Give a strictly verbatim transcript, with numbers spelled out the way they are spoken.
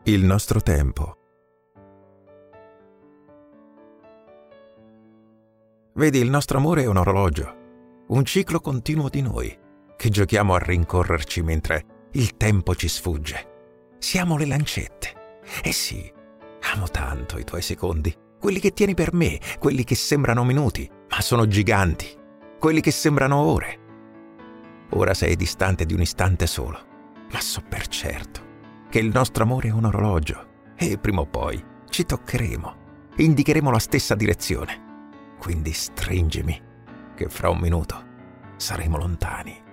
Il nostro tempo. Vedi, il nostro amore è un orologio, un ciclo continuo di noi, che giochiamo a rincorrerci mentre il tempo ci sfugge. Siamo le lancette. Eh sì, amo tanto i tuoi secondi, quelli che tieni per me, quelli che sembrano minuti, ma sono giganti, quelli che sembrano ore. Ora sei distante di un istante solo, ma so per certo che il nostro amore è un orologio e prima o poi ci toccheremo, indicheremo la stessa direzione. Quindi stringimi, che fra un minuto saremo lontani.